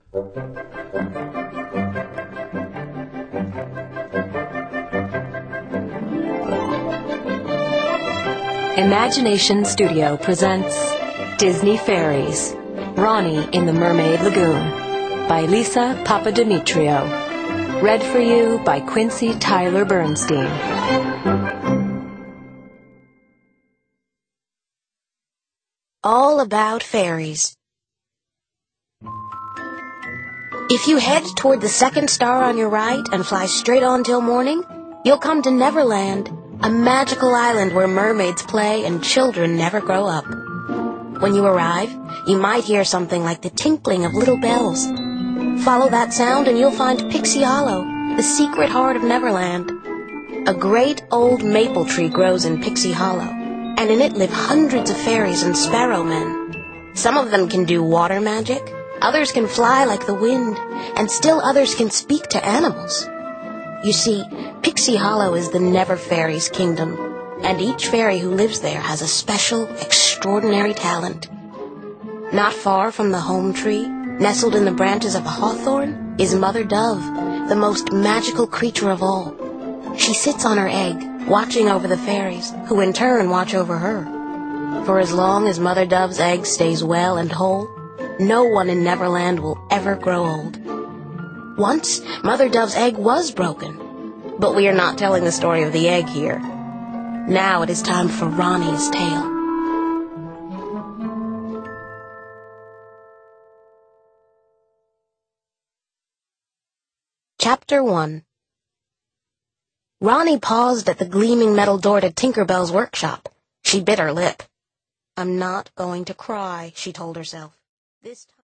Imagination Studio presents Disney Fairies, Ronnie in the Mermaid Lagoon by Lisa Papadimitriou. Read for you by Quincy Tyler Bernstein. All about fairies. If you head toward the second star on your right and fly straight on till morning, you'll come to Neverland, a magical island where mermaids play and children never grow up. When you arrive, you might hear something like the tinkling of little bells. Follow that sound and you'll find Pixie Hollow, the secret heart of Neverland. A great old maple tree grows in Pixie Hollow, and in it live hundreds of fairies and sparrow men. Some of them can do water magic, others can fly like the wind, and still others can speak to animals. You see, Pixie Hollow is the Never Fairies' kingdom, and each fairy who lives there has a special, extraordinary talent. Not far from the home tree, nestled in the branches of a hawthorn, is Mother Dove, the most magical creature of all. She sits on her egg, watching over the fairies, who in turn watch over her. For as long as Mother Dove's egg stays well and whole, no one in Neverland will ever grow old. Once, Mother Dove's egg was broken, but we are not telling the story of the egg here. Now it is time for Ronnie's tale. Chapter 1. Ronnie paused at the gleaming metal door to Tinker Bell's workshop. She bit her lip. "I'm not going to cry," she told herself. This time